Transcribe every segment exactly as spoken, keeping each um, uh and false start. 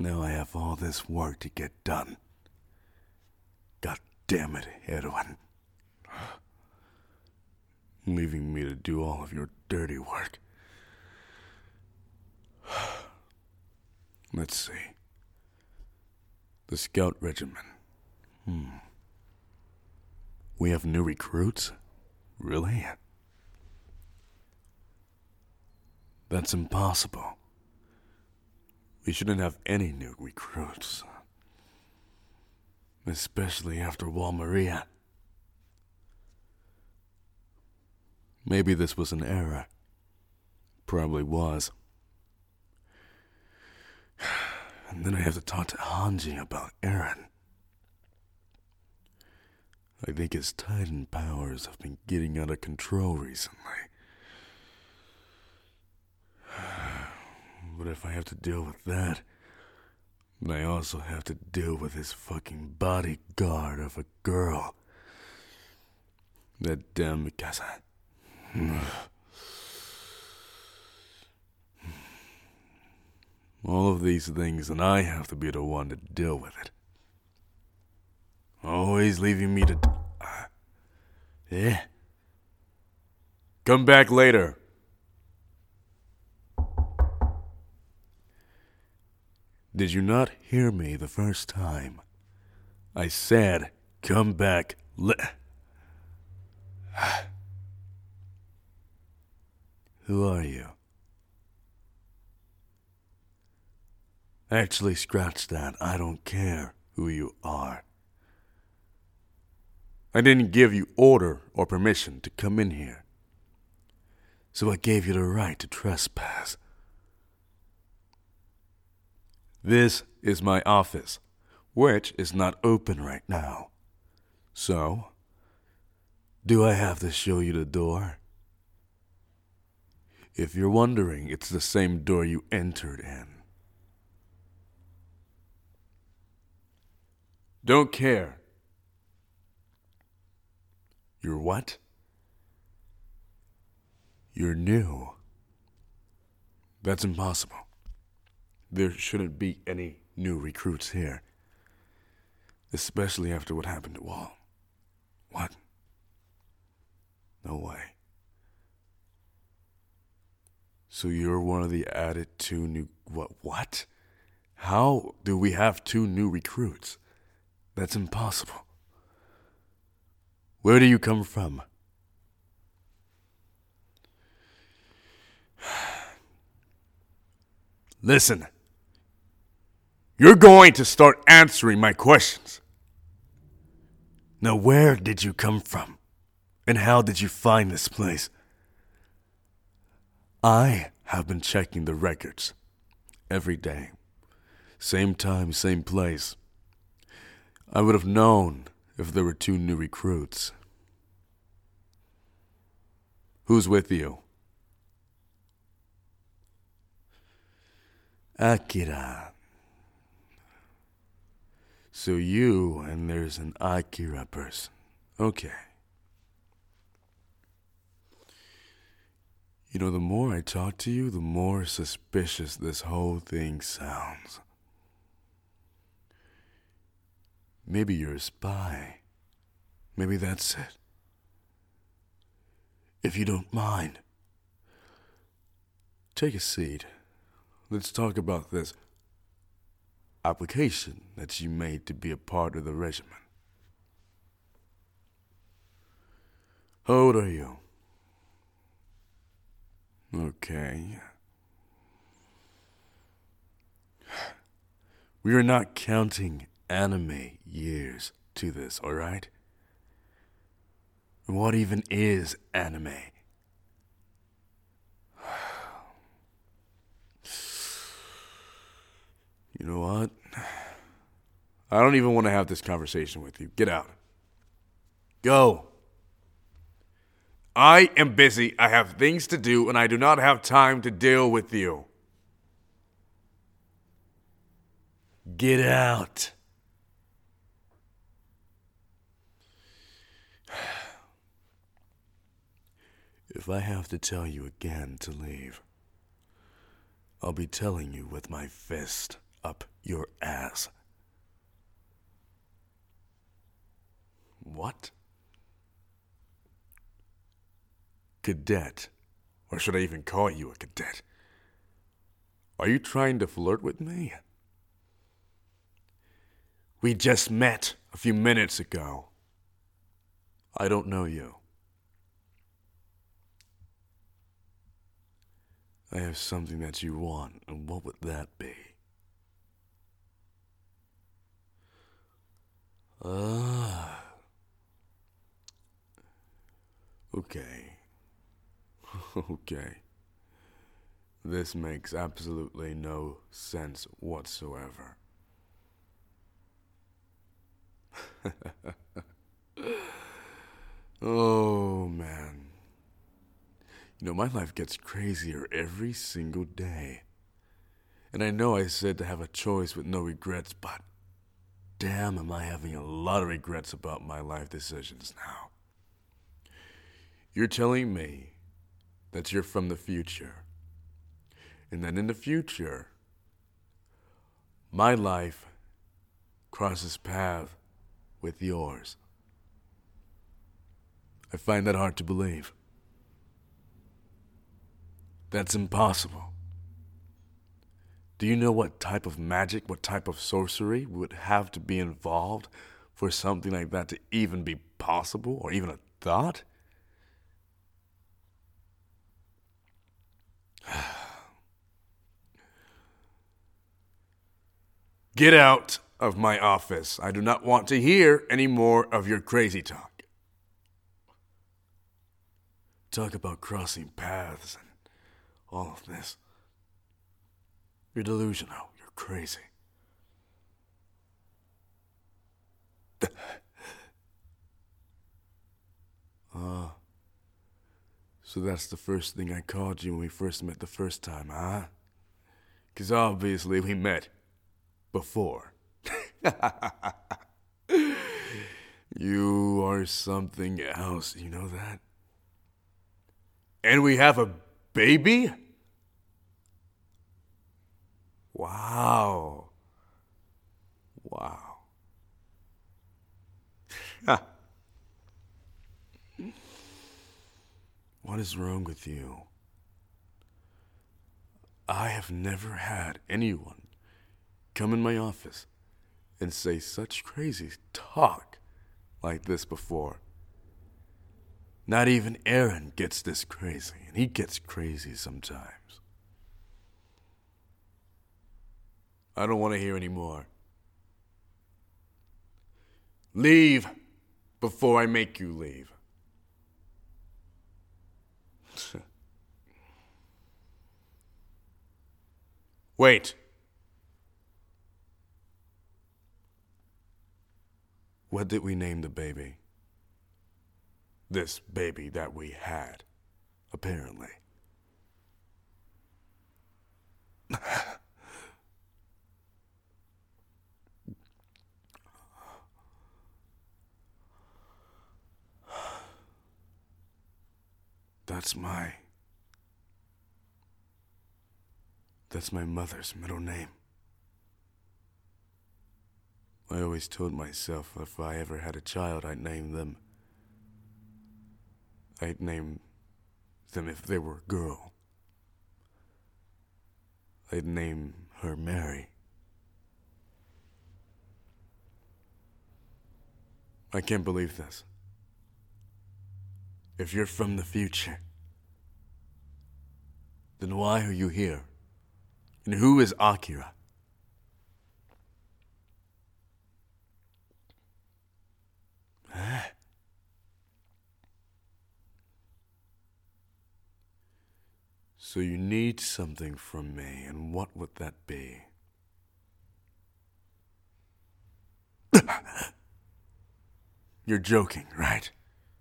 Now I have all this work to get done. God damn it, Edwin. Leaving me to do all of your dirty work. Let's see. The Scout Regiment. Hmm. We have new recruits? Really? That's impossible. We shouldn't have any new recruits. Especially after Wal Maria. Maybe this was an error. Probably was. And then I have to talk to Hanji about Eren. I think his Titan powers have been getting out of control recently. But if I have to deal with that, then I also have to deal with his fucking bodyguard of a girl. That damn Mikasa. All of these things, and I have to be the one to deal with it. Always leaving me to... Uh, yeah. Come back later. Did you not hear me the first time? I said, come back li- Who are you? Actually, scratch that. I don't care who you are. I didn't give you order or permission to come in here. So I gave you the right to trespass. This is my office, which is not open right now. So, do I have to show you the door? If you're wondering, it's the same door you entered in. Don't care. You're what? You're new. That's impossible. There shouldn't be any new recruits here. Especially after what happened to Wall. What? No way. So you're one of the added two new... What? What? How do we have two new recruits? That's impossible. Where do you come from? Listen. You're going to start answering my questions. Now, where did you come from? And how did you find this place? I have been checking the records every day. Same time, same place. I would have known if there were two new recruits. Who's with you? Akira. So you and there's an Akira person. Okay. You know, the more I talk to you, the more suspicious this whole thing sounds. Maybe you're a spy. Maybe that's it. If you don't mind, take a seat. Let's talk about this application that you made to be a part of the regiment. How old are you? Okay. We are not counting anime years to this, alright? What even is anime? You know what? I don't even want to have this conversation with you. Get out. Go. I am busy. I have things to do, and I do not have time to deal with you. Get out. If I have to tell you again to leave, I'll be telling you with my fist. up your ass. What? Cadet? Or should I even call you a cadet? Are you trying to flirt with me? We just met a few minutes ago. I don't know you. I have something that you want, and what would that be? Ah. Okay. Okay. This makes absolutely no sense whatsoever. Oh, man. You know, my life gets crazier every single day. And I know I said to have a choice with no regrets, but damn, am I having a lot of regrets about my life decisions now. You're telling me that you're from the future, and that in the future, my life crosses paths with yours. I find that hard to believe. That's impossible. Do you know what type of magic, what type of sorcery would have to be involved for something like that to even be possible or even a thought? Get out of my office. I do not want to hear any more of your crazy talk. Talk about crossing paths and all of this. You're delusional. You're crazy. Ah. uh, so that's the first thing I called you when we first met the first time, huh? Because obviously we met before. You are something else, you know that? And we have a baby? Wow. Wow. What is wrong with you? I have never had anyone come in my office and say such crazy talk like this before. Not even Aaron gets this crazy, and he gets crazy sometimes. I don't want to hear any more. Leave before I make you leave. Wait. What did we name the baby? This baby that we had, apparently. That's my... That's my mother's middle name. I always told myself if I ever had a child, I'd name them. I'd name them if they were a girl. I'd name her Mary. I can't believe this. If you're from the future, then why are you here? And who is Akira? Huh? So you need something from me, and what would that be? You're joking, right?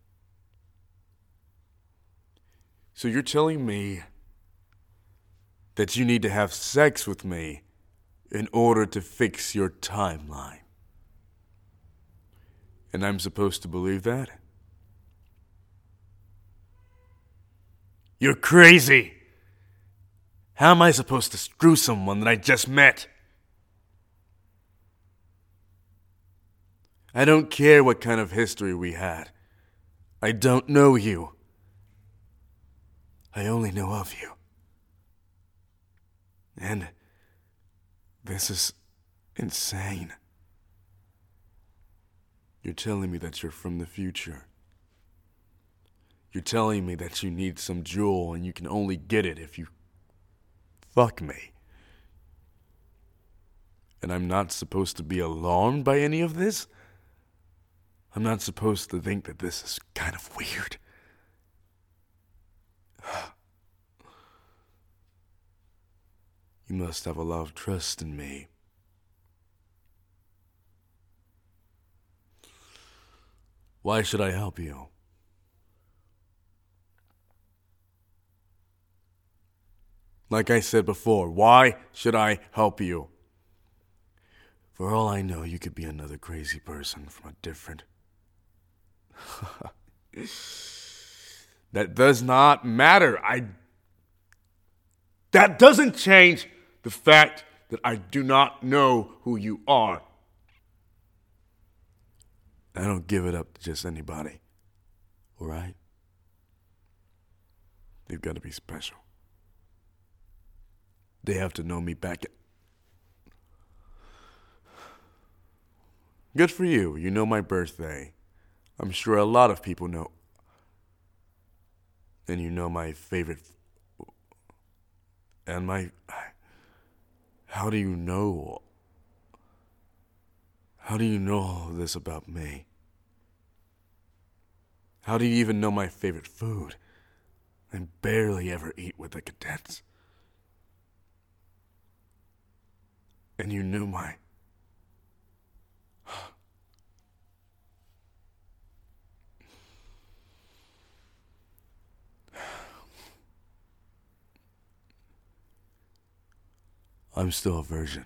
So you're telling me that you need to have sex with me in order to fix your timeline. And I'm supposed to believe that? You're crazy! How am I supposed to screw someone that I just met? I don't care what kind of history we had. I don't know you. I only know of you. And this is insane. You're telling me that you're from the future. You're telling me that you need some jewel and you can only get it if you fuck me. And I'm not supposed to be alarmed by any of this? I'm not supposed to think that this is kind of weird. You must have a lot of trust in me. Why should I help you? Like I said before, why should I help you? For all I know, you could be another crazy person from a different... That does not matter. I... That doesn't change the fact that I do not know who you are. I don't give it up to just anybody. All right? They've got to be special. They have to know me back. Good for you. You know my birthday. I'm sure a lot of people know. And you know my favorite. And my. How do you know? How do you know all this about me? How do you even know my favorite food? I barely ever eat with the cadets. And you knew my... I'm still a virgin.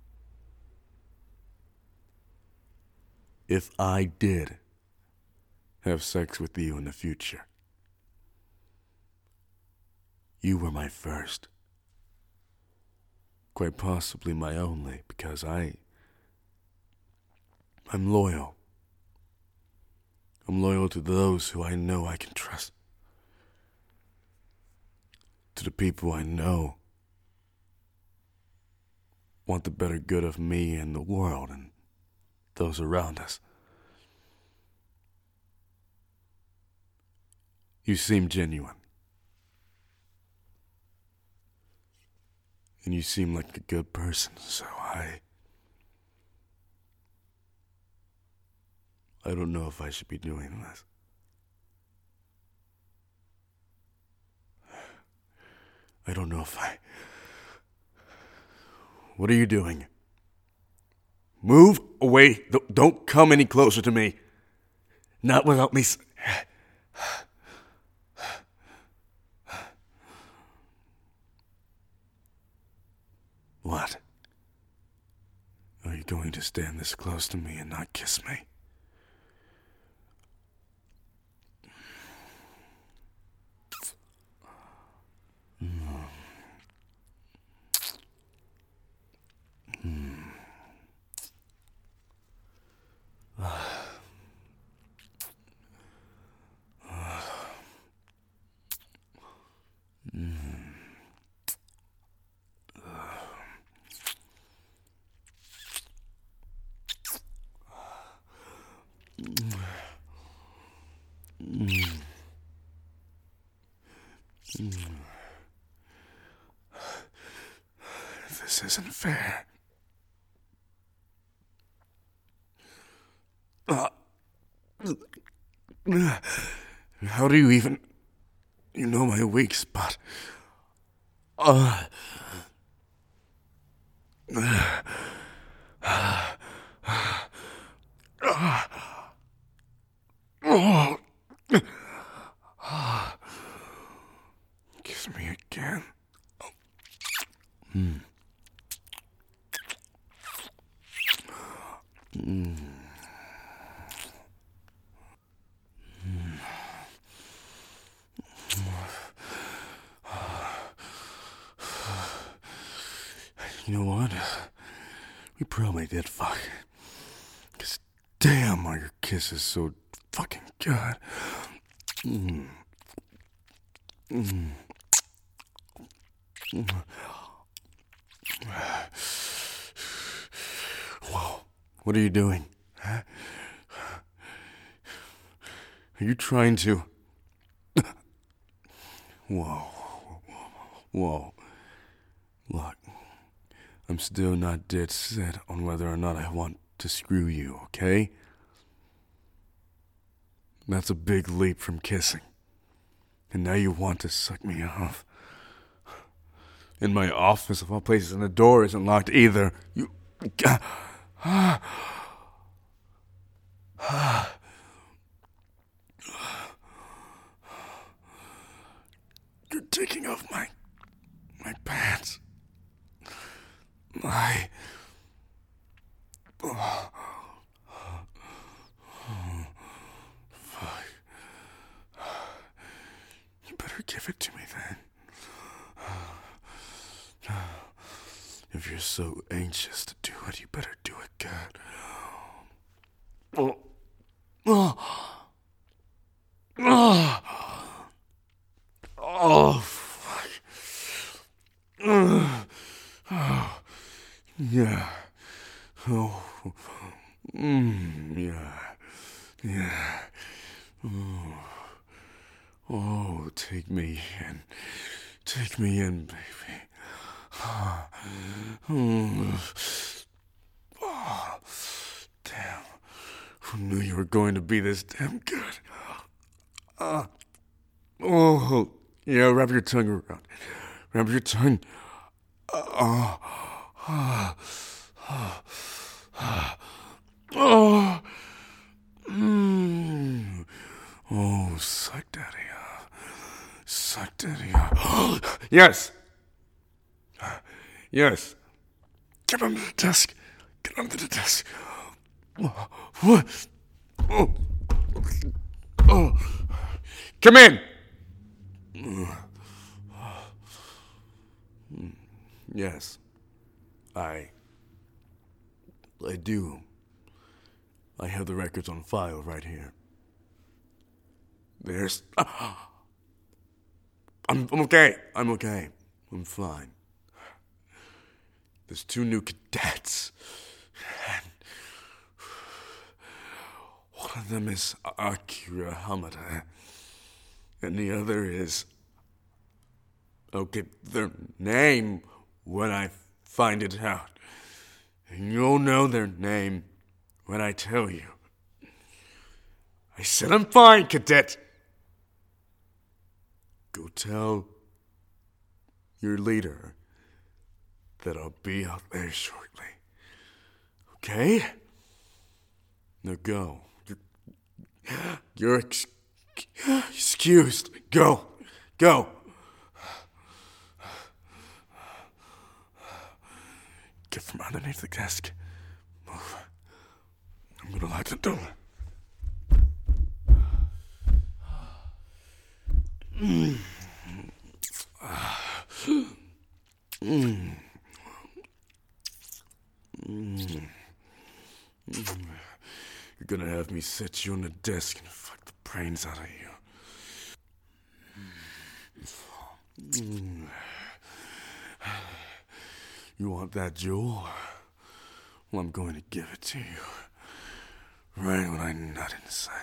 If I did have sex with you in the future, you were my first. Quite possibly my only, because I... I'm loyal. I'm loyal to those who I know I can trust. To the people I know want the better good of me and the world and those around us. You seem genuine. And you seem like a good person, so I... I don't know if I should be doing this. I don't know if I... What are you doing? Move away. Don't come any closer to me. Not without me... What? Are you going to stand this close to me and not kiss me? This isn't fair. Uh, how do you even... You know my weak spot. Uh, uh, uh, kiss me again. Mm. Mm. Mm. You know what? We probably did fuck. Because Damn, are your kisses so fucking good. Mm. Mm. Mm. Whoa, what are you doing? Huh? Are you trying to... Whoa. Whoa. Look, I'm still not dead set on whether or not I want to screw you, okay? That's a big leap from kissing. And now you want to suck me off. In my office, of all places, and the door isn't locked either. You... You're taking off my... my pants. My... Oh. Oh. Fuck. You better give it to me then. If you're so anxious to do it, you better do it good. Oh. Oh. Oh. Oh, fuck. Oh. Oh. Yeah. Oh. Mm, yeah. Yeah. Oh. Oh, take me in. Take me in, baby. Oh, damn. Who knew you were going to be this damn good? Uh, oh, yeah, wrap your tongue around. Wrap your tongue. Uh, uh, uh, uh, oh, mm. Oh, suck daddy up. Suck daddy up. Yes. Yes. Get under the desk. Get under the desk. What? Oh. Oh. Come in. Yes. I... I do. I have the records on file right here. There's... I'm, I'm okay. I'm okay. I'm fine. There's two new cadets. And one of them is Akira Hamada. And the other is... I'll get their name when I find it out. And you'll know their name when I tell you. I said I'm fine, cadet. Go tell your leader that I'll be out there shortly. Okay? Now go. You're, you're ex- excused. Go. Go. Get from underneath the desk. Move. I'm gonna lock the door. Mm. Mm. Mm. You're gonna have me set you on the desk and fuck the brains out of you. Mm. You want that jewel? Well, I'm going to give it to you. Right when I nut inside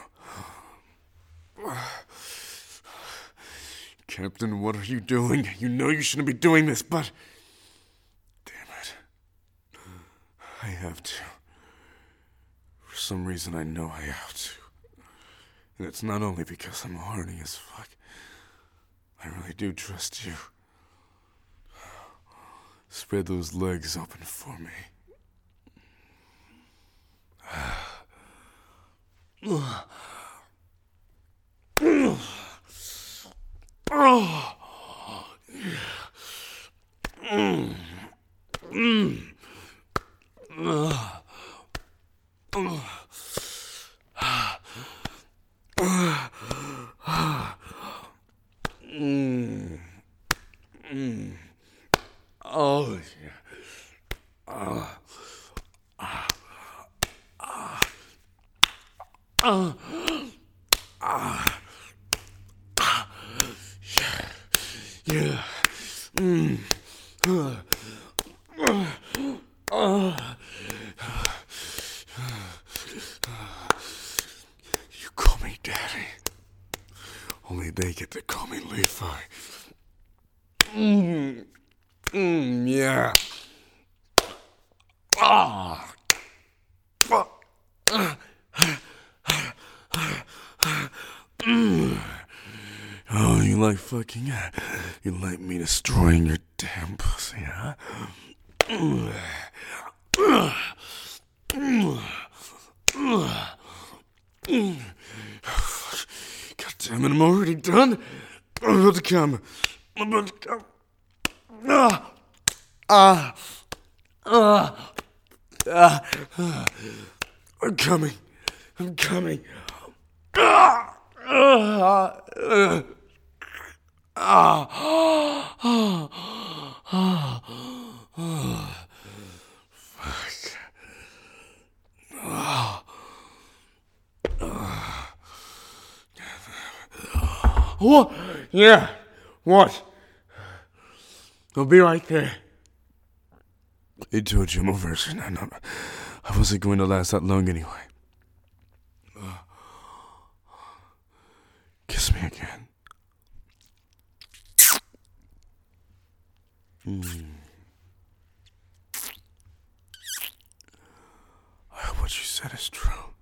you. Captain, what are you doing? You know you shouldn't be doing this, but... Damn it. I have to. For some reason, I know I have to. And it's not only because I'm horny as fuck. I really do trust you. Spread those legs open for me. Oh, yeah. Uh, uh, uh, Uh, ah, yeah. Mm. Uh, uh, uh. You call me Daddy. Only they get to call me Levi. Mm. Mm, yeah. Ah. Fuck. Mm. Oh, you like fucking? You like me destroying your damn pussy, huh? God damn it, I'm already done. I'm about to come. I'm about to come. Ah. Ah. Ah. Ah. I'm coming. I'm coming. Ah. Ah. Ah. Ah. Ah. Ah. Fuck. Ah. Ah. What? Yeah. What? I'll be right there. I told you I'm a virgin. I know. I wasn't going to last that long anyway. Uh, kiss me again. Mm. I hope what you said is true.